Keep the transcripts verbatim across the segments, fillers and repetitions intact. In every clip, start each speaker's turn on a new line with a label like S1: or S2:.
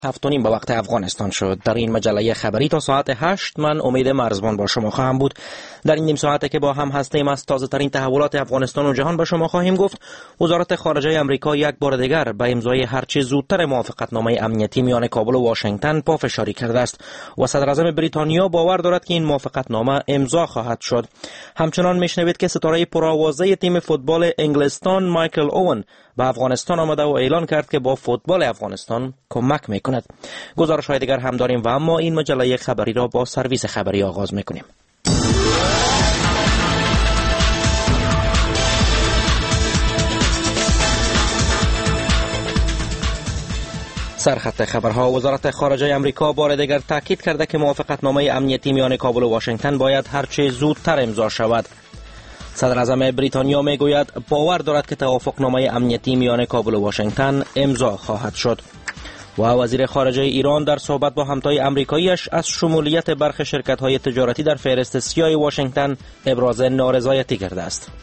S1: هفت و نیم به وقت افغانستان شد. در این مجله خبری تا ساعت هشت من امید مرزبان با شما خواهم بود. در این نیم ساعته که با هم هستیم از تازه ترین تحولات افغانستان و جهان به شما خواهیم گفت. وزارت خارجه امریکا یک بار دیگر به امضای هرچه زودتر موافقتنامه امنیتی میان کابل و واشنگتن پافشاری کرده است و صدر اعظم بریتانیا باور دارد که این موافقتنامه امضا خواهد شد. همچنان میشنوید که ستاره پرآوازه تیم فوتبال انگلستان مایکل اوون به افغانستان آمده و اعلان کرد که با فوتبال افغانستان کمک میکند. گزارش های دیگر هم داریم و اما این مجله خبری را با سرویس خبری آغاز میکنیم. سرخط خبرها: وزارت خارجه امریکا بار دیگر تاکید کرده که موافقتنامه امنیتی میان کابل و واشنگتن باید هرچه زودتر امضا شود. صدر اعظم بریتانیا میگوید باور دارد که توافقنامه امنیتی میان کابل و واشنگتن امضا خواهد شد. و وزیر خارجه ایران در صحبت با همتای آمریکاییش از شمولیت برخی شرکت‌های تجارتی در فهرست سیاه واشنگتن ابراز نارضایتی کرده است.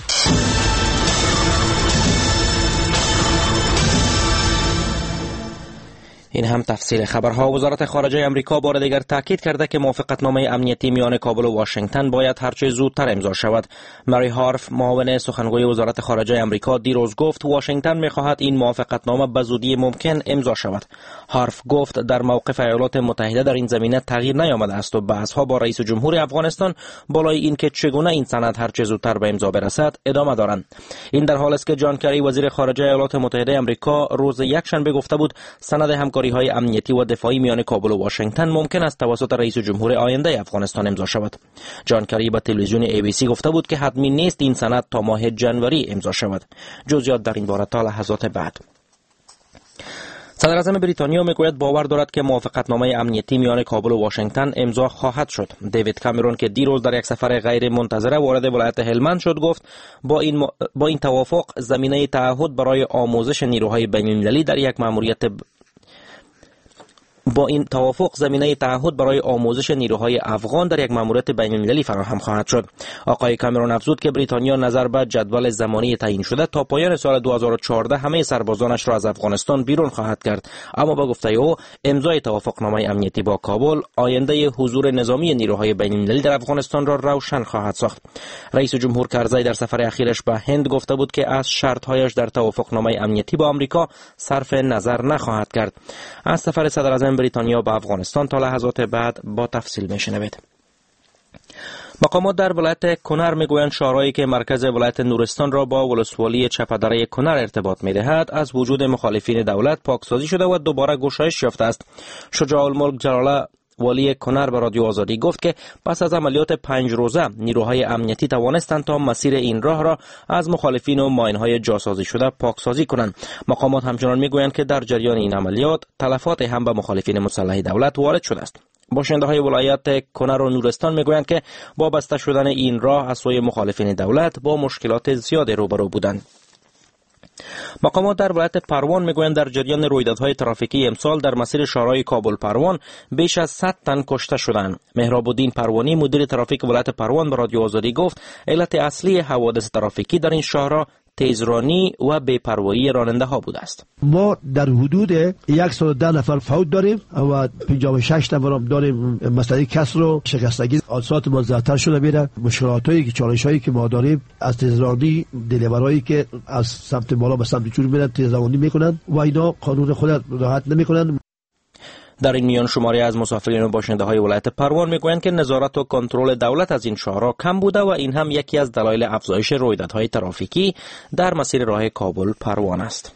S1: این هم تفصیل خبرها. وزارت خارجه امریکا بار دیگر تاکید کرده که موافقتنامه امنیتی میان کابل و واشنگتن باید هرچه زودتر امضا شود. مری هارف، معاون سخنگوی وزارت خارجه امریکا، دیروز گفت واشنگتن می‌خواهد این موافقتنامه به زودی ممکن امضا شود. هارف گفت در موقف ایالات متحده در این زمینه تغییر نیامده است و بحث‌ها با رئیس جمهور افغانستان بالای این که چگونه این سند هرچه زودتر به امضا برسد ادامه دارند. این در حالی است که جان کری، وزیر خارجه ایالات متحده آمریکا، روز یکشنبه گفته بود سند همکاری های امنیتی و دفاعی میان کابل و واشنگتن ممکن است توسط رئیس جمهور آینده افغانستان امضا شود. جان کری به تلویزیون ای بی سی گفته بود که حتمی نیست این سند تا ماه جنوری امضا شود. جزئیات در این باره تا لحظات بعد. صدر اعظم بریتانیا میگوید باور دارد که موافقتنامه امنیتی میان کابل و واشنگتن امضا خواهد شد. دیوید کامرون که دیروز در یک سفر غیر منتظره وارد ولایت هلمند شد گفت با این م... با این توافق زمینه تعهد برای آموزش نیروهای بین‌المللی در یک مأموریت ب... با این توافق زمینه تعهد برای آموزش نیروهای افغان در یک مأموریت بین‌المللی فراهم خواهد شد. آقای کامرون افزود که بریتانیا نظر به جدول زمانی تعیین شده تا پایان سال دو هزار و چهارده همه سربازانش را از افغانستان بیرون خواهد کرد، اما با گفته او امضای توافقنامه امنیتی با کابل آینده حضور نظامی نیروهای بین‌المللی در افغانستان را روشن خواهد ساخت. رئیس جمهور کرزی در سفر اخیرش به هند گفته بود که از شرط‌هایش در توافقنامه امنیتی با آمریکا صرف نظر نخواهد کرد. از سفر صدر اعظم بریتانیا به افغانستان تا لحظات بعد با تفصیل میشنوید. مقامات در ولایت کنر میگویند شهرهایی که مرکز ولایت نورستان را با ولسوالی چپدره کنر ارتباط میدهد از وجود مخالفین دولت پاکسازی شده و دوباره گشایش یافته است. شجاع الملک جلاله والی کنر به رادیو آزادی گفت که پس از عملیات پنج روزه نیروهای امنیتی توانستند تا مسیر این راه را از مخالفین و ماین‌های جاسازی شده پاکسازی کنند. مقامات همچنان میگویند که در جریان این عملیات تلفات هم به مخالفین مسلح دولت وارد شده است. باشنده‌های ولایت کنر و نورستان میگویند که با بسته شدن این راه از سوی مخالفین دولت با مشکلات زیادی روبرو بودند. مقامات در ولایت پروان میگویند در جریان رویدادهای ترافیکی امسال در مسیر شهرهای کابل پروان بیش از صد تن کشته شدند. مهراب الدین پروانی، مدیر ترافیک ولایت پروان، به رادیو آزادی گفت علت اصلی حوادث ترافیکی در این شهرها تیزرانی و بی‌پروایی راننده ها بوده است.
S2: ما در حدود صد و ده نفر فوت داریم و پنجاه و شش نفر داریم مسئله کسر و شکستگی. حادثات ما زیادتر شده میره. مشکلاتی که چالشایی که ما داریم از تیزرانی، دلیورایی که از سمت بالا به سمت جنوب میرن تیزرانی میکنن و اینا قانون خود رعایت نمیکنن.
S1: در این میان شماری از مسافرین و باشنده های ولایت پروان میگویند که نظارت و کنترل دولت از این شهرها کم بوده و این هم یکی از دلایل افزایش رویدادهای ترافیکی در مسیر راه کابل پروان است.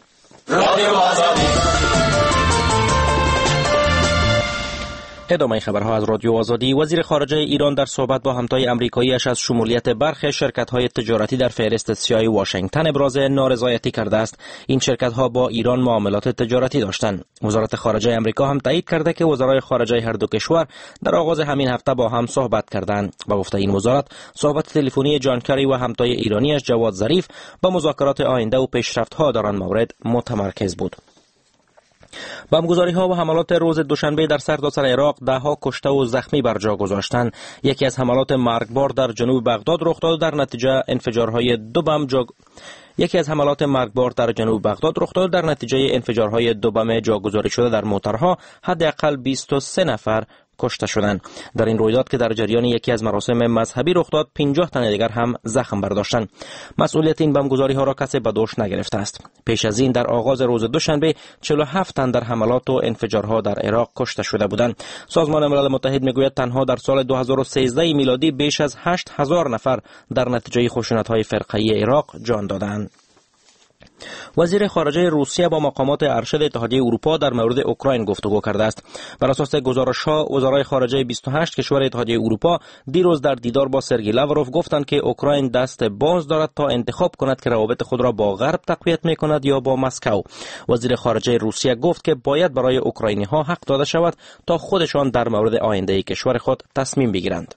S1: ادامه خبرها از رادیو آزادی. وزیر خارجه ایران در صحبت با همتای آمریکایی‌اش از شمولیت برخی شرکت‌های تجارتی در فهرست سیاه واشنگتن ابراز نارضایتی کرده است. این شرکت‌ها با ایران معاملات تجارتی داشتند. وزارت خارجه آمریکا هم تایید کرده که وزرای خارجه هر دو کشور در آغاز همین هفته با هم صحبت کردند. با گفته این وزارت، صحبت تلفنی جان کری و همتای ایرانیش جواد ظریف با مذاکرات آینده و پیشرفت‌ها در آن مورد متمرکز بود. بمبگذاری ها و حملات روز دوشنبه در سرتاسر عراق ده ها کشته و زخمی بر جا گذاشتند. یکی از حملات مرگبار در جنوب بغداد رخ داد، در نتیجه انفجارهای دو بم جا یکی از حملات مرگبار در جنوب بغداد رخ داد در نتیجه انفجارهای دو بم جاگذاری شده در موترها حداقل بیست و سه نفر کشته شدند. در این رویداد که در جریان یکی از مراسم مذهبی رخ داد، پنجاه تن دیگر هم زخم برداشتند. مسئولیت این بمبگذاری ها را کسی به دوش نگرفته است. پیش از این در آغاز روز دوشنبه چهل و هفت تن در حملات و انفجارها در عراق کشته شده بودند. سازمان ملل متحد میگوید تنها در سال دو هزار و سیزده میلادی بیش از هشت هزار نفر در نتیجه خشونت‌های فرقه‌ای عراق جان دادند. وزیر خارجه روسیه با مقامات ارشد اتحادیه اروپا در مورد اوکراین گفتگو کرده است. بر اساس گزارش‌ها، وزرای خارجه بیست و هشت کشور اتحادیه اروپا دیروز در دیدار با سرگئی لاوروف گفتند که اوکراین دست باز دارد تا انتخاب کند که روابط خود را با غرب تقویت می‌کند یا با مسکو. وزیر خارجه روسیه گفت که باید برای اوکراینی‌ها حق داده شود تا خودشان در مورد آینده کشور خود تصمیم بگیرند.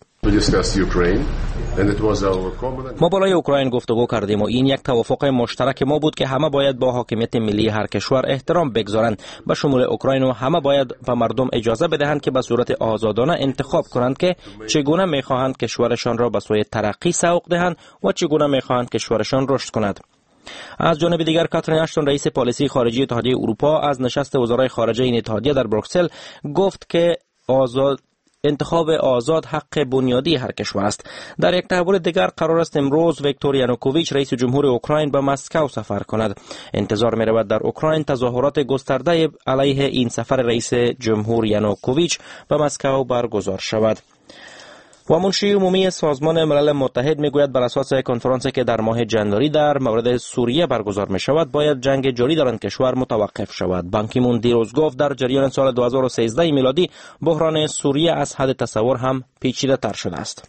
S1: ما بالای اوکراین گفتگو کردیم و این یک توافق مشترک ما بود که همه باید با حاکمیت ملی هر کشور احترام بگذارند، به شمول اوکراین، و همه باید به مردم اجازه بدهند که به صورت آزادانه انتخاب کنند که چگونه می‌خواهند کشورشان را به سوی ترقی سوق دهند و چگونه می‌خواهند کشورشان رشد کند. از جانب دیگر کاترین اشتون رئیس پالیسی خارجی اتحادیه اروپا از نشست وزرای خارجه این اتحادیه در بروکسل گفت که آزاد انتخاب آزاد حق بنیادی هر کشور است. در یک تحول دیگر قرار است امروز ویکتور یانوکوویچ رئیس جمهور اوکراین به مسکو سفر کند. انتظار می رود در اوکراین تظاهرات گسترده علیه این سفر رئیس جمهور یانوکوویچ به مسکو برگزار شود. و منشی عمومی سازمان ملل متحد میگوید بر اساس کنفرانسی که در ماه جنوری در مورد سوریه برگزار می شود، باید جنگ جاری در آن کشور متوقف شود. بان کی مون دیروز گفت در جریان سال دو هزار و سیزده میلادی بحران سوریه از حد تصور هم پیچیده تر شده است.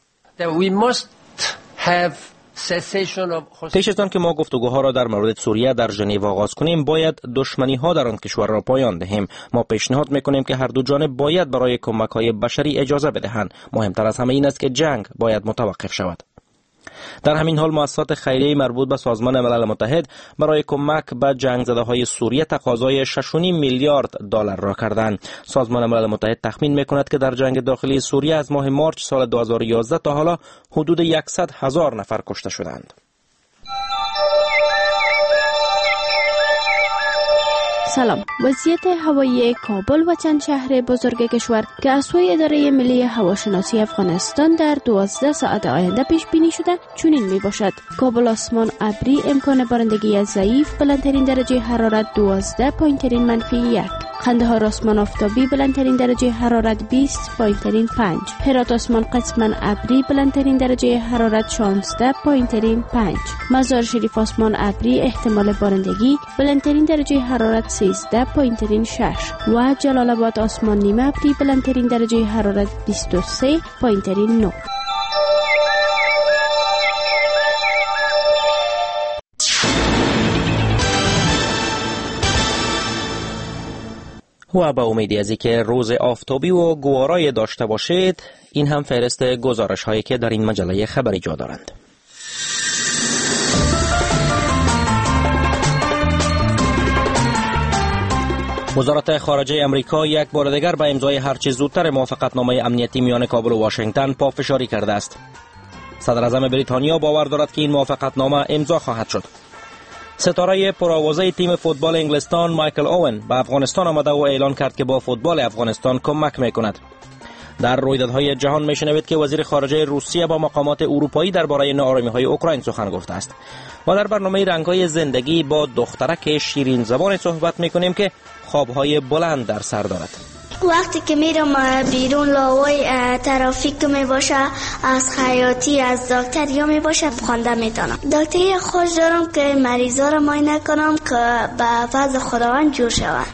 S1: پیش از آن که ما گفتگوها را در مورد سوریه در ژنو آغاز کنیم، باید دشمنی ها در آن کشور را پایان دهیم. ما پیشنهاد میکنیم که هر دو جانب باید برای کمک های بشری اجازه بدهند. مهمتر از همه این است که جنگ باید متوقف شود. در همین حال مؤسسات خیریه مربوط به سازمان ملل متحد برای کمک به جنگ زده های سوریه تقاضای شش و نیم میلیارد دلار را کردند. سازمان ملل متحد تخمین میکند که در جنگ داخلی سوریه از ماه مارچ سال دو هزار و یازده تا حالا حدود صد هزار نفر کشته شدند.
S3: سلام. وضعیت هوایی کابل و چند شهر بزرگ کشور که از سوی اداره ملی هواشناسی افغانستان در دوازده ساعت آینده پیش بینی شده چنین می باشد: کابل آسمان ابری، امکان بارندگی ضعیف، بلندترین درجه حرارت دوازده، پایینترین منفی یک. قندهار آسمان آفتابی، بلندترین درجه حرارت بیست، پایینترین پنج. هرات آسمان قسما ابری، بلندترین درجه حرارت شانزده، پایینترین پنج. مزار شریف آسمان ابری، احتمال بارندگی، بلندترین درجه حرارت سیزده، پایینترین شش. و جلال آباد آسمان نیمه ابری، بلندترین درجه حرارت بیست و سه، پایینترین نه.
S1: و به امیدی از اینکه روز آفتابی و گوارای داشته باشید، این هم فهرست گزارش هایی که در این مجله خبری جا دارند. وزارت خارجه امریکا یک بار دیگر به امضای هرچه زودتر موافقتنامه امنیتی میان کابل و واشنگتن پافشاری کرده است. صدر اعظم بریتانیا باور دارد که این موافقتنامه امضا خواهد شد. ستاره پرآوازه تیم فوتبال انگلستان مایکل اوون به افغانستان آمده و اعلان کرد که با فوتبال افغانستان کمک میکند. در رویدادهای جهان میشنوید که وزیر خارجه روسیه با مقامات اروپایی درباره ناآرامی‌های اوکراین سخن گفته است. و در برنامه رنگ‌های زندگی با دخترک شیرین زبان صحبت میکنیم که خوابهای بلند در سر دارد.
S4: وقتی که میرم بیرون لاوای ترافیک می باشه، از خیاطی، از دکتر یا می باشه، خونده میتونم. دکتری خوش دارم که مریضا رو معاینه کنم که به فضل خداوند جور شود.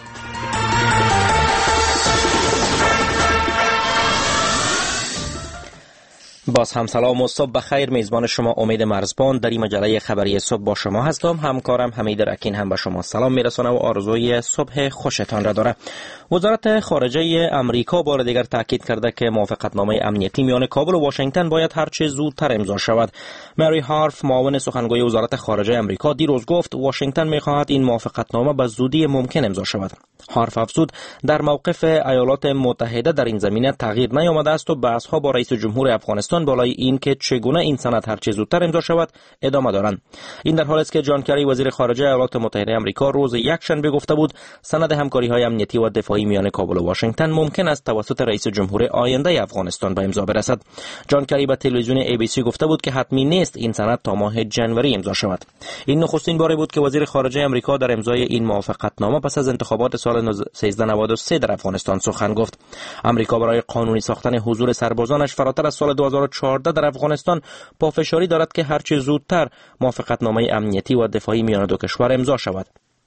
S1: باز هم سلام و صبح بخیر. میزبان شما امید مرزبان در این مجله خبری صبح با شما هستم. همکارم حمید رکین هم به شما سلام میرسونه و آرزوی صبح خوشتان را داره. وزارت خارجه امریکا بار دیگر تاکید کرده که موافقتنامه امنیتی میان کابل و واشنگتن باید هر چه زودتر امضا شود. مری هارف، معاون سخنگوی وزارت خارجه امریکا، دیروز گفت واشنگتن میخواهد این موافقتنامه به زودی ممکن امضا شود. هارف افزود در موقف ایالات متحده در این زمینه تغییر نیامده است و بحث‌ها با رئیس جمهور افغانستان بالای این که چگونه این سند هر چه زودتر امضا شود ادامه دارند. این در حالی است که جان کری، وزیر خارجه ایالات متحده آمریکا، روز یکشنبه گفته بود سند همکاری‌های امنیتی و دفاعی میان کابل و واشنگتن ممکن است توسط رئیس جمهور آینده افغانستان به امضا برسد. جان کری به تلویزیون ای بی سی گفته بود که حتمی نیست این سند تا ماه جنوری امضا شود. این نخستین باری بود که وزیر خارجه آمریکا در امضای این موافقتنامه پس از انتخابات سال سیزده نود و سه در افغانستان سخن گفت. آمریکا برای قانونی ساختن حضور سربازانش فراتر از سال دو هزار و چهارده در افغانستان پافشاری دارد که هرچه زودتر موافقتنامه امنیتی و دفاعی میان دو کشور امضا شود.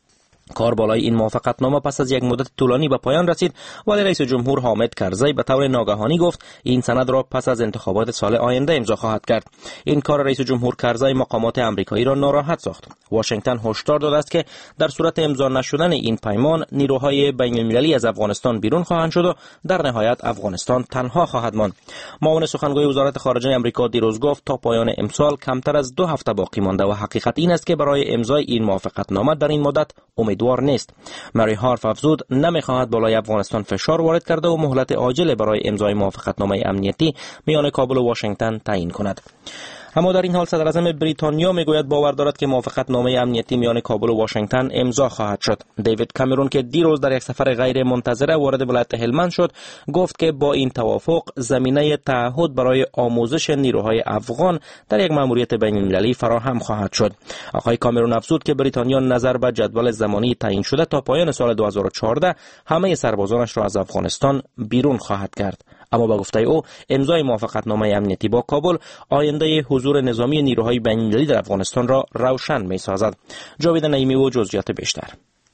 S1: کار بالای این موافقتنامه پس از یک مدت طولانی به پایان رسید، ولی رئیس جمهور حامد کرزی به طور ناگهانی گفت این سند را پس از انتخابات سال آینده امضا خواهد کرد. این کار رئیس جمهور کرزی مقامات آمریکایی را ناراحت ساخت. واشنگتن هشدار داده است که در صورت امضا نشدن این پیمان نیروهای بین المللی از افغانستان بیرون خواهند شد و در نهایت افغانستان تنها خواهد ماند. معاون سخنگوی وزارت خارجه آمریکا دیروز گفت تا پایان امسال کمتر از دو هفته باقی مانده و حقیقت این است که برای امضای این موافقتنامه در این مدت امیدوار نیست. مری هارف افزود نمیخواهد بالای افغانستان فشار وارد کرده و مهلت عاجل برای امضای موافقتنامه امنیتی میان کابل و واشنگتن تعیین کند. اما در این حال صدر اعظم بریتانیا میگوید باور دارد که موافقتنامه امنیتی میان کابل و واشنگتن امضا خواهد شد. دیوید کامرون که دیروز در یک سفر غیر منتظره وارد ولایت هلمند شد، گفت که با این توافق زمینه تعهد برای آموزش نیروهای افغان در یک مأموریت بین المللی فراهم خواهد شد. آقای کامرون افزود که بریتانیا نظر به جدول زمانی تعیین شده تا پایان سال دو هزار و چهارده همه سربازانش را از افغانستان بیرون خواهد کرد. اما با گفته او امضای موافقتنامه امنیتی با کابل آینده حضور نظامی نیروهای بین‌المللی در افغانستان را روشن می‌سازد. جاوید نعیمی و جزئیات بیشتر.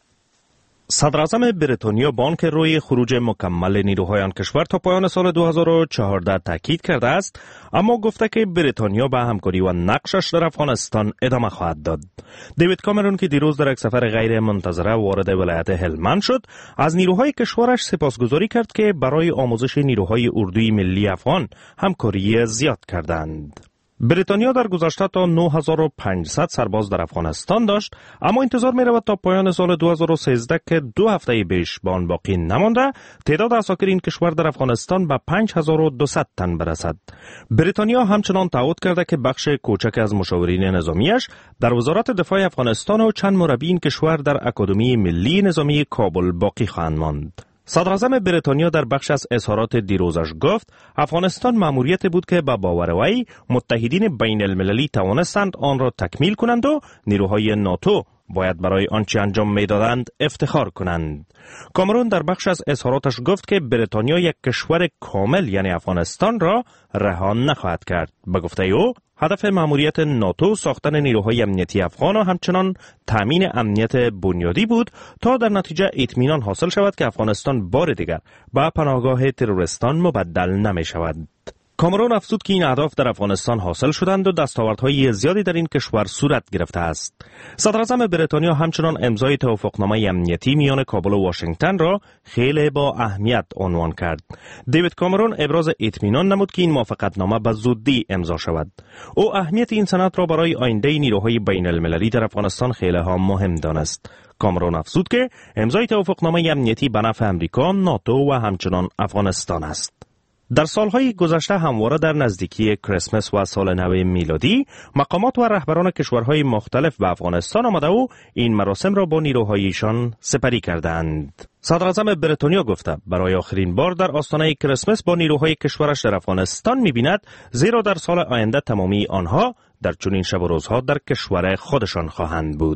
S5: صدر اعظم بریتانیا بانک روی خروج مکمل نیروهای آن کشور تا پایان سال دو هزار و چهارده تاکید کرده است، اما گفته که بریتانیا به همکاری و نقشش در افغانستان ادامه خواهد داد. دیوید کامرون که دیروز در یک سفر غیر منتظره وارد ولایت هلمند شد، از نیروهای کشورش سپاسگزاری کرد که برای آموزش نیروهای اردوی ملی افغان همکاری زیاد کردند. بریتانیا در گذشته تا نه هزار و پانصد سرباز در افغانستان داشت، اما انتظار می رود تا پایان سال دو هزار و سیزده که دو هفته بیش به آن باقی نمانده تعداد عساکر این کشور در افغانستان به پنج هزار و دویست تن برسد. بریتانیا همچنان تعهد کرده که بخش کوچک از مشاورین نظامیش در وزارت دفاع افغانستان و چند مربی این کشور در اکادمی ملی نظامی کابل باقی خواهند ماند. صدر اعظم بریتانیا در بخش از اظهارات دیروزش گفت مأموریت مأموریت بود که با باور وی متحدین بین المللی توانستند آن را تکمیل کنند و نیروهای ناتو باید برای آنچه انجام میدادند افتخار کنند. کامرون در بخش از اظهاراتش گفت که بریتانیا یک کشور کامل یعنی افغانستان را رها نخواهد کرد. به گفته او هدف مأموریت ناتو ساختن نیروهای امنیتی افغان و همچنان تامین امنیت بنیادی بود تا در نتیجه اطمینان حاصل شود که افغانستان بار دیگر به پناهگاه تروریستان مبدل نمی شود. کامرون افزود که این اهداف در افغانستان حاصل شدند و دستاوردهای زیادی در این کشور صورت گرفته است. صدر اعظم بریتانیا همچنان امضای توافقنامه امنیتی میان کابل و واشنگتن را خیلی با اهمیت عنوان کرد. دیوید کامرون ابراز اطمینان نمود که این موافقتنامه به زودی امضا شود. او اهمیت این سند را برای آینده نیروهای بین المللی در افغانستان خیلی ها مهم دانست. کامرون افزود که امضای توافقنامه امنیتی به نفع آمریکا، ناتو و همچنان افغانستان است. در سالهای گذشته همواره در نزدیکی کریسمس و سال نو میلادی مقامات و رهبران کشورهای مختلف به افغانستان آمده و این مراسم را با نیروهایشان سپری کردند. صدر اعظم بریتانیا گفته برای آخرین بار در آستانه کریسمس با نیروهای کشورش در افغانستان می‌بیند، زیرا در سال آینده تمامی آنها در چنین شب و روزها در کشور خودشان خواهند بود.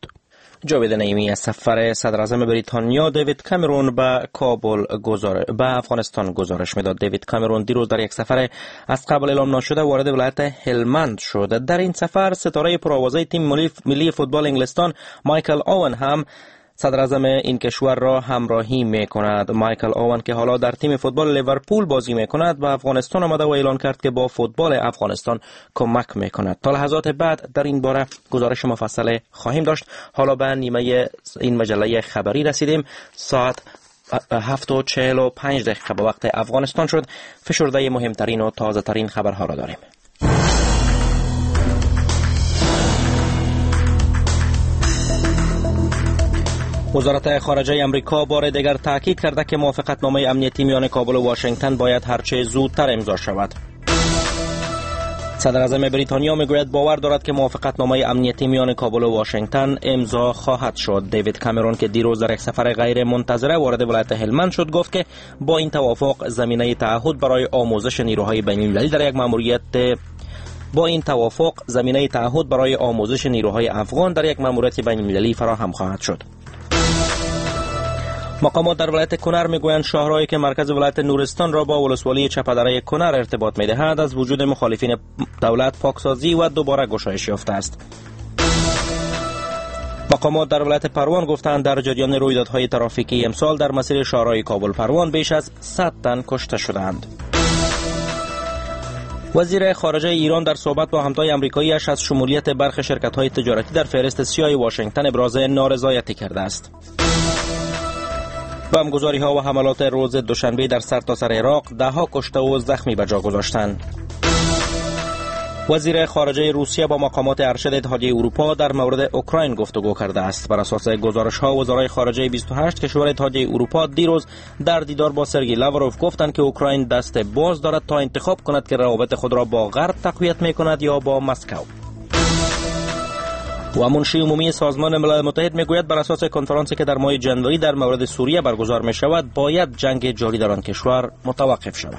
S1: جاوید نعیمی از سفر صدر اعظم بریتانیا دیوید کامرون به کابل گزارش به افغانستان گزارش میداد. دیوید کامرون دیروز در یک سفر از قبل اعلام نشده وارد ولایت هلمند شد. در این سفر ستاره پرآوازه تیم ملی فوتبال انگلستان مایکل اوون هم صدر اعظم این کشور را همراهی می کند. مایکل اوون که حالا در تیم فوتبال لیورپول بازی می کند به افغانستان آمده و اعلان کرد که با فوتبال افغانستان کمک می کند. تا لحظات بعد در این باره گزارش مفصل خواهیم داشت. حالا به نیمه این مجله خبری رسیدیم. ساعت هفت و چهل و پنج دقیقه به وقت افغانستان شد. فشرده مهمترین و تازه ترین خبرها را داریم. وزارت خارجه امریکا بار دیگر تاکید کرده که موافقتنامه امنیتی میان کابل و واشنگتن باید هرچه زودتر امضا شود. صدر اعظم بریتانیا میگوید باور دارد که موافقتنامه امنیتی میان کابل و واشنگتن امضا خواهد شد. دیوید کامرون که دیروز در یک سفر غیر منتظره وارد ولایت هلمند شد گفت که با این توافق زمینه تعهد برای آموزش نیروهای بین‌المللی در یک مأموریت با این توافق زمینه تعهد برای آموزش نیروهای افغان در یک مأموریت بین‌المللی فراهم خواهد شد. مقامات در ولایت کنر میگویند شاهراهی که مرکز ولایت نورستان را با ولسوالی چپدره کنر ارتباط میدهد از وجود مخالفین دولت پاکسازی و دوباره گشایش یافته است. مقامات در ولایت پروان گفتند در جریان رویدادهای ترافیکی امسال در مسیر شاهراه کابل پروان بیش از صد تن کشته شدند. وزیر خارجه ایران در صحبت با همتای آمریکایی‌اش از شمولیت برخی شرکت‌های تجارتی در فهرست سیاه واشنگتن ابراز نارضایتی کرده است. بمبگذاری‌ها و حملات روز دوشنبه در سرتاسر عراق ده ها کشته و زخمی به جا گذاشتند. وزیر خارجه روسیه با مقامات ارشد اتحادیه اروپا در مورد اوکراین گفتگو کرده است. بر اساس گزارش‌ها وزرای خارجه بیست و هشت کشور اتحادیه اروپا دیروز در دیدار با سرگئی لاوروف گفتند که اوکراین دست باز دارد تا انتخاب کند که روابط خود را با غرب تقویت می‌کند یا با مسکو. و منشی عمومی سازمان ملل متحد میگوید بر اساس کنفرانسی که در ماه جنوری در مورد سوریه برگزار می شود باید جنگ جاری در آن کشور متوقف شود.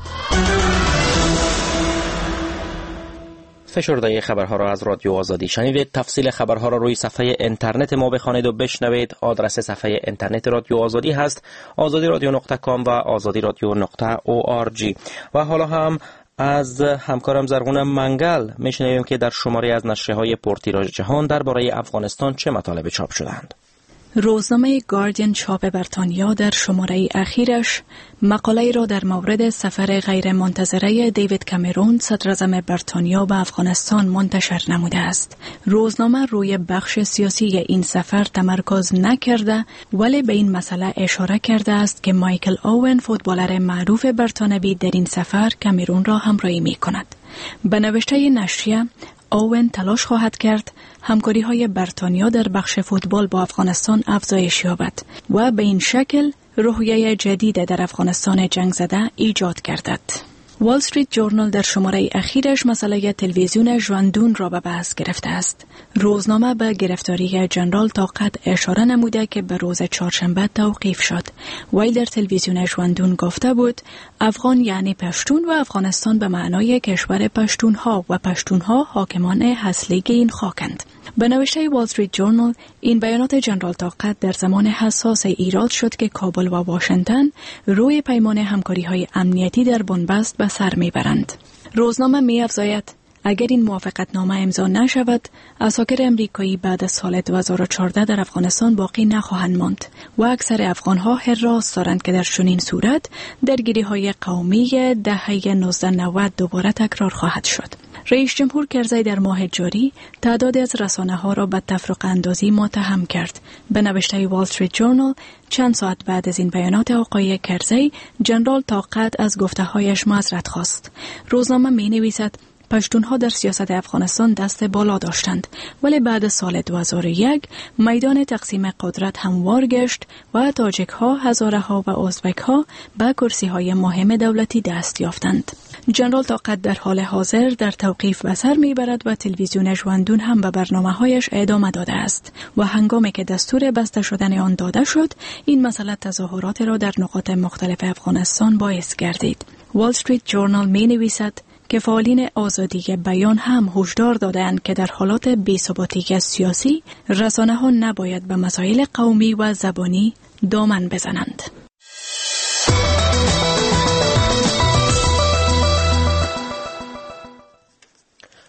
S1: فشرده خبرها را از رادیو آزادی شنیدید. تفصیل خبرها را روی صفحه اینترنت ما بخوانید و بشنوید. آدرس صفحه اینترنت رادیو آزادی هست آزادی رادیو نقطه کام و آزادی رادیو نقطه او آر جی. و حالا هم از همکارم زرغون منگل میشنویم که در شماره از نشریه‌های پرتیراژ جهان درباره افغانستان چه مطالب چاپ شدند.
S6: روزنامه گاردین چاپ بریتانیا در شماره اخیرش مقاله را در مورد سفر غیر منتظره دیوید کامرون صدر اعظم بریتانیا به افغانستان منتشر نموده است. روزنامه روی بخش سیاسی این سفر تمرکز نکرده ولی به این مسئله اشاره کرده است که مایکل اوون فوتبالر معروف بریتانوی در این سفر کامرون را همراهی می کند. به نوشته نشریه اوون تلاش خواهد کرد همکاری های بریتانیا در بخش فوتبال با افغانستان افزایش یابد و به این شکل روحیه جدید در افغانستان جنگ زده ایجاد گردد. وال استریت جورنال در شماره اخیرش مسئله تلویزیون ژواندون را به بحث گرفته است. روزنامه به گرفتاری جنرال طاقت اشاره نموده که به روز چهارشنبه توقیف شد. وی در تلویزیون ژواندون گفته بود افغان یعنی پشتون و افغانستان به معنای کشور پشتونها و پشتونها حاکمان اصلی این خاکند. به نوشته وال استریت جورنال این بیانات جنرال طاقت در زمان حساس ایراد شد که کابل و واشنگتن روی پیمان همکاری‌های امنیتی در بنبست به سر میبرند. روزنامه می‌افزاید اگر این موافقتنامه امضا نشود، اساکر امریکایی بعد از سال دو هزار و چهارده در افغانستان باقی نخواهند ماند و اکثر افغان‌ها حراس دارند که در چنین صورت درگیری‌های قومی دهه نوزده نود دوباره تکرار خواهد شد. رئیس جمهور کرزی در ماه جاری تعدادی از رسانه‌ها را به تفرقه اندازی متهم کرد. به نوشته وال استریت جورنال چند ساعت بعد از این بیانات آقای کرزی، جنرال طاقت از گفته‌هایش معذرت خواست. روزنامه می‌نویسد پشتونها در سیاست افغانستان دست بالا داشتند ولی بعد سال دو هزار و یک میدان تقسیم قدرت هموار گشت و تاجک‌ها، هزاره‌ها و ازبک‌ها به کرسی‌های مهم دولتی دست یافتند. جنرال طاقت در حال حاضر در توقیف به سر میبرد و تلویزیون ژواندون هم به برنامه‌هایش ادامه داده است و هنگامی که دستور بسته شدن آن داده شد این مسئله تظاهرات را در نقاط مختلف افغانستان باعث گردید. وال استریت جورنال می‌نویسد که فعالین آزادی بیان هم هشدار دادند که در حالات بی‌ثباتی سیاسی رسانه‌ها نباید به مسائل قومی و زبانی دامن بزنند.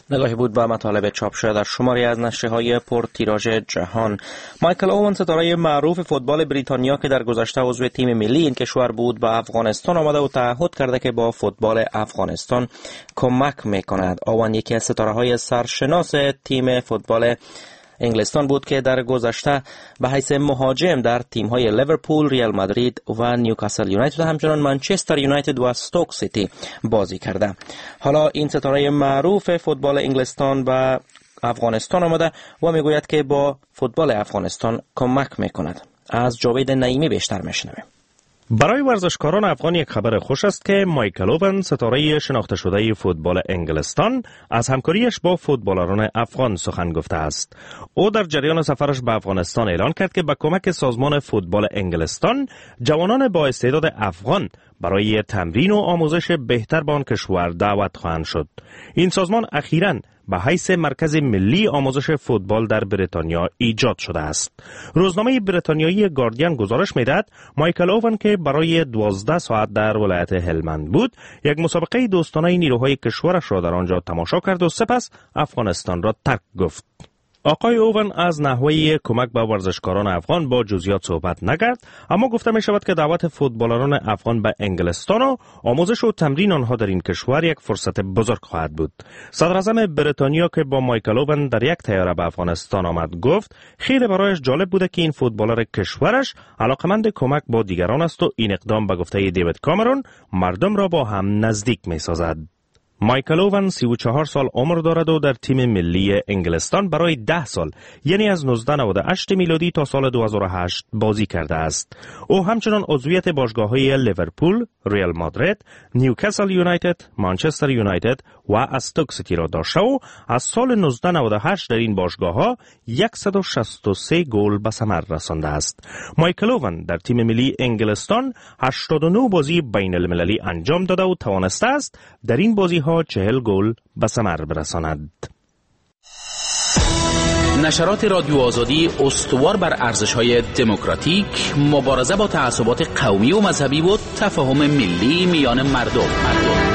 S1: نگاهی بود به مطالب چاپ شده در شماری از نشریه‌های پرتیراژ جهان. مایکل اوون، ستاره معروف فوتبال بریتانیا که در گذشته عضو تیم ملی این کشور بود، به افغانستان آمده و تعهد کرده که با فوتبال افغانستان کمک میکند. اوون یکی از ستاره‌های سرشناس تیم فوتبال انگلستان بود که در گذشته به حیث مهاجم در تیم‌های لیورپول، ریال مادرید و نیوکاسل یونایتد و همچنین منچستر یونایتد و استوک سیتی بازی کرده. حالا این ستاره معروف فوتبال انگلستان به افغانستان آمده و میگوید که با فوتبال افغانستان کمک میکند. از جاوید نعیمی بیشتر میشنویم.
S5: برای ورزشکاران افغان یک خبر خوش است که مایکل اوون، ستاره شناخته شده فوتبال انگلستان، از همکاریش با فوتبالران افغان سخن گفته است. او در جریان سفرش به افغانستان اعلان کرد که با کمک سازمان فوتبال انگلستان جوانان با استعداد افغان برای تمرین و آموزش بهتر به آن کشور دعوت خواهند شد. این سازمان اخیراً به حیث مرکز ملی آموزش فوتبال در بریتانیا ایجاد شده است. روزنامه بریتانیایی گاردین گزارش می‌دهد مایکل اوون که برای دوازده ساعت در ولایت هلمند بود، یک مسابقه دوستانه نیروهای کشورش را در آنجا تماشا کرد و سپس افغانستان را ترک گفت. آقای اوون از نحوه کمک به ورزشکاران افغان با جزئیات صحبت نکرد، اما گفته می شود که دعوت فوتبالران افغان به انگلستان و آموزش و تمرین آنها در این کشور یک فرصت بزرگ خواهد بود. صدر اعظم بریتانیا که با مایکل اوون در یک طیاره به افغانستان آمد گفت خیلی برایش جالب بوده که این فوتبالر کشورش علاقمند کمک با دیگران است و این اقدام به گفته دیوید کامرون مردم را با هم نزدیک می سازد. مایکل اوون سی و چهار سال عمر دارد و در تیم ملی انگلستان برای ده سال یعنی از نوزده نود و هشت میلادی تا سال دو هزار و هشت بازی کرده است. او همچنان عضویت باشگاه‌های لیورپول، ریال مادرید، نیوکاسل یونایتد، منچستر یونایتد و استوک سیتی را داشته و از سال نوزده نود و هشت در این باشگاه‌ها صد و شصت و سه گل به ثمر رسانده است. مایکل اوون در تیم ملی انگلستان هشتاد و نه بازی بین المللی انجام داده و توانسته است در این بازی ها چهل گل به ثمر برساند.
S7: نشرات رادیو آزادی استوار بر ارزش‌های دموکراتیک، مبارزه با تعصبات قومی و مذهبی و تفاهم ملی میان مردم. مردم.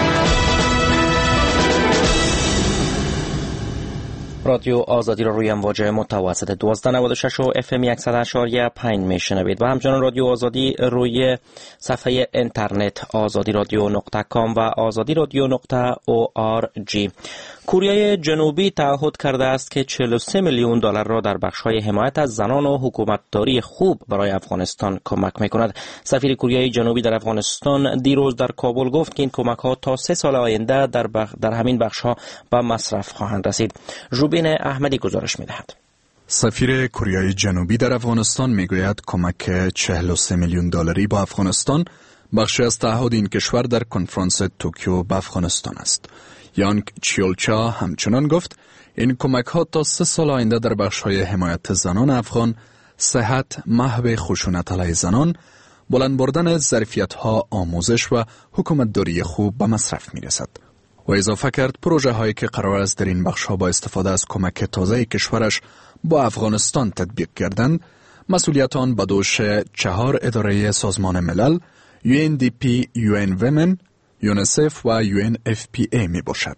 S1: رادیو آزادی را روی امواج متوسط دوازده نود و شش و اف ام صد و اشاری پنج میشنوید و همچنان رادیو آزادی روی صفحه اینترنت آزادی رادیو نقطه کام و آزادی رادیو نقطه او آر جی. کره جنوبی تعهد کرده است که چهل و سه میلیون دلار را در بخش‌های حمایت از زنان و حکومتداری خوب برای افغانستان کمک می‌کند. سفیر کره جنوبی در افغانستان دیروز در کابل گفت که این کمک‌ها تا سه سال آینده در بخ... در همین بخش‌ها به مصرف خواهند رسید. روبین احمدی گزارش می‌دهد.
S8: سفیر کره جنوبی در افغانستان میگوید کمک چهل و سه میلیون دلاری با افغانستان بخشی از تعهد این کشور در کنفرانس توکیو به افغانستان است. یانگ چیولچا همچنان گفت این کمک ها تا سه سال آینده در بخش های حمایت زنان افغان، صحت، محو خشونت علیه زنان، بلند بردن ظرفیت ها، آموزش و حکومتداری خوب به مصرف می رسد. و اضافه کرد پروژه هایی که قرار است در این بخش ها با استفاده از کمک تازه کشورش با افغانستان تطبیق کردند، مسئولیت آن به دوش چهار اداره سازمان ملل، یو ان دی پی، یو ان ویمن، یونیسف و یو ان اف پی ای می باشد.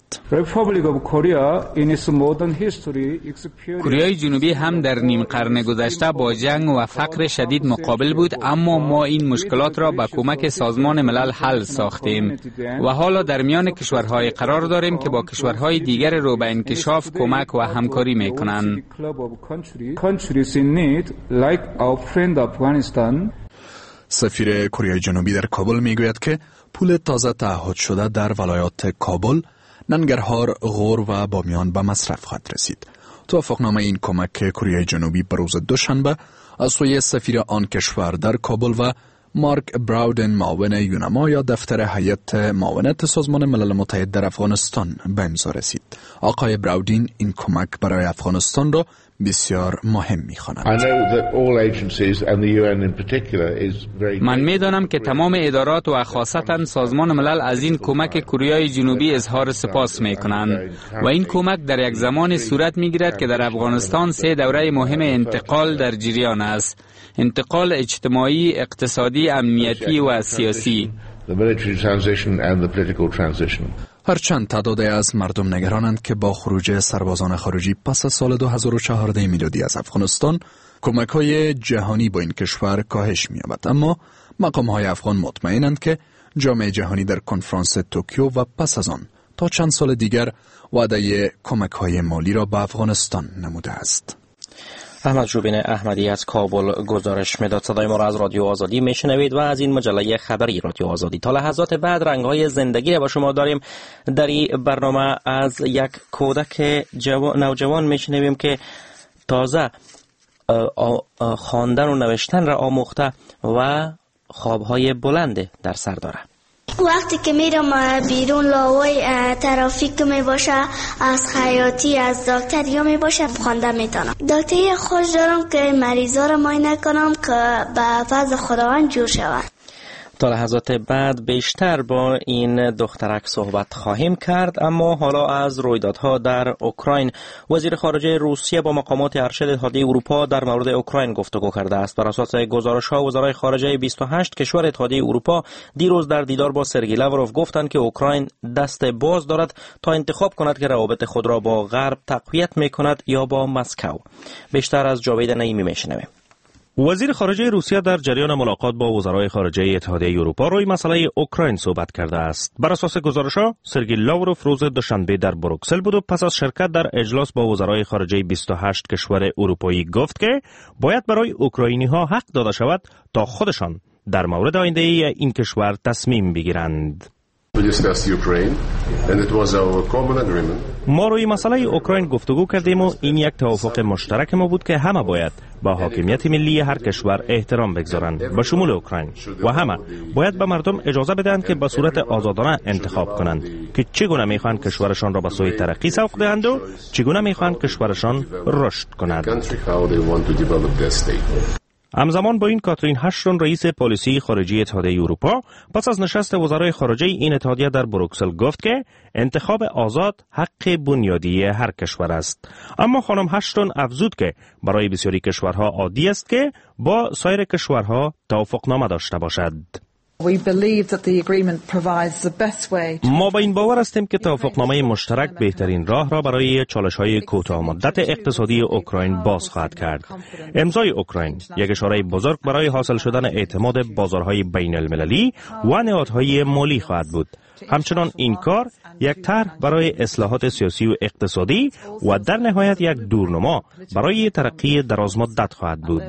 S9: کره جنوبی هم در نیم قرن گذشته با جنگ و فقر شدید مقابل بود، اما ما این مشکلات را با کمک سازمان ملل حل ساختیم و حالا در میان کشورهای قرار داریم که با کشورهای دیگر رو به انکشاف کمک و همکاری می کنند.
S8: سفیر کره جنوبی در کابل می گوید که پول تازه تعهد شده در ولایات کابل، ننگرهار، غور و بامیان به مصرف خواهد رسید. توافقنامه این کمک کره جنوبی به روز دوشنبه از سوی سفیر آن کشور در کابل و مارک براودن، معاون یونما یا دفتر هیئت معاونت سازمان ملل متحد در افغانستان به امضا رسید. آقای براودین این کمک برای افغانستان را بسیار مهم می‌خواند.
S9: من می‌دانم که تمام ادارات و خاصتاً سازمان ملل از این کمک کره جنوبی اظهار سپاس می‌کنند و این کمک در یک زمان صورت می‌گیرد که در افغانستان سه دوره مهم انتقال در جریان است: انتقال اجتماعی، اقتصادی، امنیتی و سیاسی.
S8: هرچند تعدادی از مردم نگرانند که با خروج سربازان خارجی پس از سال دو هزار و چهارده میلادی از افغانستان کمک‌های جهانی با این کشور کاهش می‌یابد، اما مقام‌های افغان مطمئنند که جامعه جهانی در کنفرانس توکیو و پس از آن تا چند سال دیگر وعده کمک‌های مالی را به افغانستان نموده است.
S1: احمد جوبین احمدی از کابل گزارش میداد. صدای ما را از رادیو آزادی میشنوید و از این مجله خبری رادیو آزادی. تا لحظات بعد رنگ‌های زندگی با شما داریم. در این برنامه از یک کودک نوجوان میشنویم که تازه خواندن و نوشتن را آموخته و خوابهای بلند در سر داره.
S4: وقتی که میرم بیرون لاوی ترافیک می باشه، از خیاطی، از دکتری می باشه، خوانده میتونم. دکتری خوش دارم که مریضا رو معاینه کنم که به فضل خداوند جور شود.
S1: تا لحظات بعد بیشتر با این دخترک صحبت خواهیم کرد، اما حالا از رویدادها در اوکراین. وزیر خارجه روسیه با مقامات ارشد اتحادیه اروپا در مورد اوکراین گفتگو کرده است. بر اساس گزارش‌ها وزرای خارجه بیست و هشت کشور اتحادیه اروپا دیروز در دیدار با سرگئی لاوروف گفتند که اوکراین دست باز دارد تا انتخاب کند که روابط خود را با غرب تقویت می‌کند یا با مسکو. بیشتر از جاوید نعیمی می‌شنویم.
S5: وزیر خارجه روسیه در جریان ملاقات با وزرای خارجه اتحادیه اروپا روی مسئله اوکراین صحبت کرده است. بر اساس گزارش‌ها سرگئی لاوروف روز دوشنبه در بروکسل بود و پس از شرکت در اجلاس با وزرای خارجه بیست و هشت کشور اروپایی گفت که باید برای اوکراینی‌ها حق داده شود تا خودشان در مورد آینده این کشور تصمیم بگیرند. ما روی مسئله اوکراین گفتگو کردیم و این یک توافق مشترک ما بود که همه باید با حاکمیت ملی هر کشور احترام بگذارند، به شمول اوکراین، و همه باید به مردم اجازه بدهند که به صورت آزادانه انتخاب کنند که چگونه میخواهند کشورشان را به سوی ترقی سوق دهند و چگونه میخواهند کشورشان رشد کند. همزمان با این کاترین هاشتون رئیس پالیسی خارجی اتحادیه اروپا پس از نشست وزرای خارجه این اتحادیه در بروکسل گفت که انتخاب آزاد حق بنیادی هر کشور است. اما خانم هاشتون افزود که برای بسیاری کشورها عادی است که با سایر کشورها توافقنامه داشته باشد. ما با این باور هستیم که توافقنامه مشترک بهترین راه را برای چالش‌های کوتاه مدت اقتصادی اوکراین باز خواهد کرد. امضای اوکراین یک اشاره بزرگ برای حاصل شدن اعتماد بازارهای بین المللی و نهادهای مالی خواهد بود. همچنان این کار یک طرح برای اصلاحات سیاسی و اقتصادی و در نهایت یک دورنما برای ترقی درازمدت خواهد بود.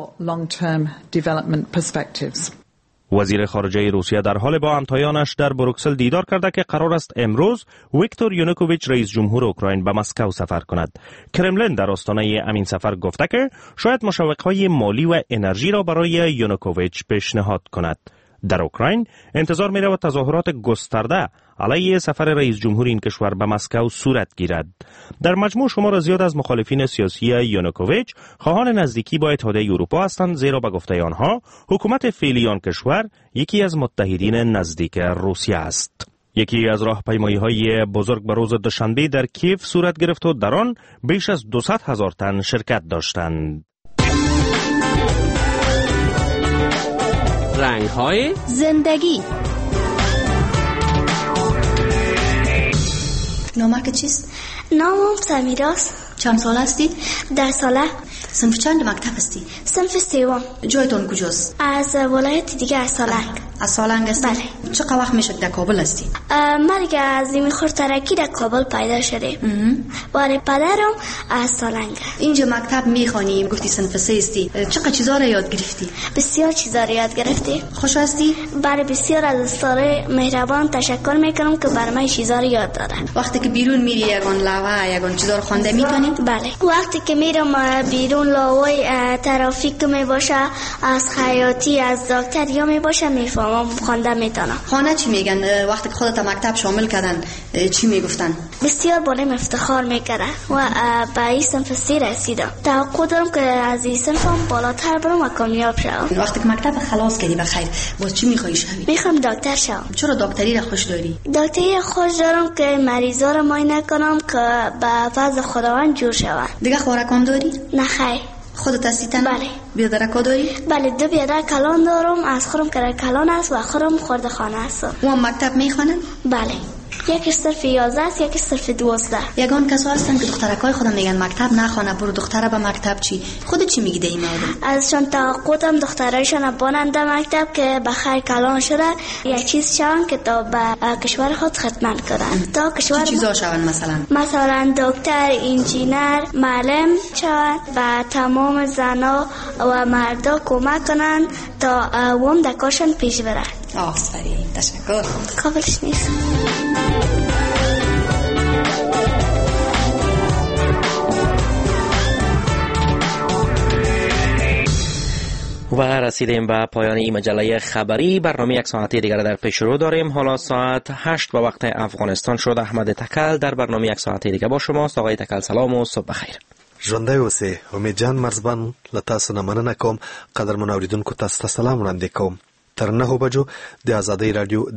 S5: وزیر خارجه روسیه در حال با همتایانش در بروکسل دیدار کرده که قرار است امروز ویکتور یانوکوویچ رئیس جمهور اوکراین به مسکو سفر کند. کرملین در آستانه همین سفر گفته که شاید مشوق‌های مالی و انرژی را برای یانوکوویچ پیشنهاد کند. در اوکراین انتظار می رود تظاهرات گسترده علیه سفر رئیس جمهور این کشور به مسکو صورت گیرد. در مجموع شمار زیاد از مخالفین سیاسی یانوکوویچ خواهان نزدیکی با اتحادیه اروپا هستند، زیرا به گفته آنها حکومت فعلی آن کشور یکی از متحدین نزدیک روسیه است. یکی از راهپیمایی‌های بزرگ به روز دوشنبه در کیف صورت گرفت و در آن بیش از دویست هزار تن شرکت داشتند.
S7: رنگ‌های
S3: زندگی.
S10: نامک چیست؟
S4: نامم سمیراست.
S10: چند سال هستی؟
S4: ده ساله.
S10: صنف چند مکتب هستی؟
S4: صنف سوم.
S10: جایتون کجاست؟
S4: از ولایت دیگه از سالنگ.
S10: از سالنگ هستی؟
S4: بله.
S10: چقدر وقت میشه در کابل هستی؟
S4: من دیگه از این خورترکی در کابل پیدا شده. برای پدرم از سالنگ.
S10: اینجا مکتب میخوانی، گفتی صنف سه هستی. چقدر چیزا را یاد گرفتی؟
S4: بسیار چیزا را یاد گرفتی.
S10: خوش هستی؟
S4: برای بسیار از استاد مهربان تشکر میکنم که برای من چیزا را یاد دادن.
S10: وقتی که بیرون میری یگان لوحه یگان چیزا رو خوانده میتونی؟
S4: بله. وقتی که میرم بیرون لاوی ترافیک می باشه، از خیاطی، از دکتری می باشه، میفهمم، خوانده میتونم.
S10: خانه چی میگن وقتی که خودت مکتب شامل کردن؟ چی میگفتن؟
S4: بسیار بالای افتخار میکردن و به این صنف سی رسیدم. توقع دارم که از این صنفم بالاتر برم و کامیاب شوم.
S10: وقتی که مکتب خلاص کردی بخیر باز چی میخوای شوی؟
S4: میخوام دکتر شوم.
S10: چرا دکتری را خوش داری؟
S4: دکتری خوش دارم که مریضا رو معاینه کنم که به فضل خداوند جور شوند.
S10: دیگه خوراکام داری؟
S4: نه خیر.
S10: خودت هستی تنها؟
S4: بله.
S10: بیادرکا داری؟
S4: بله، دو بیادر کلان دارم. از خودم که کلان است و خودم خورده خانه هستم.
S10: و مکتب میخوانن؟
S4: بله. یکی صرف یازده است یکی صرف دوازده.
S10: یگان کسا هستن که دخترکای خودم میگن مکتب نخوانه برو دختره به مکتب. چی خودت چی میگی این مورد؟
S4: ازشان توقعم دخترایشان باننده مکتب که بخیر کلان شده یک چیز شون که تا به کشور خود خدمت کنن. تا کشور
S10: چی چیزا شون مثلا؟
S4: مثلا دکتر، انجینر، معلم شون و تمام زنا و مردا کمک کنن تا وام در کارشان پیش بره.
S10: آفرین، تشکر.
S4: قابلش نیست.
S1: و رسیدیم به پایان این مجله خبری. برنامه یک ساعتی دیگر در پیش رو داریم. حالا ساعت هشت به وقت افغانستان شد. احمد تکل در برنامه یک ساعتی دیگر با شماست. آقای تکل سلام و صبح بخیر.
S11: ژوندی اوسئ. امید جان مرزبان له تاسو نه مننه کوم. قدرمن اوریدونکو تاسو ته سلام وړاندې کوم. تر نهو بجو د آزادۍ رادیو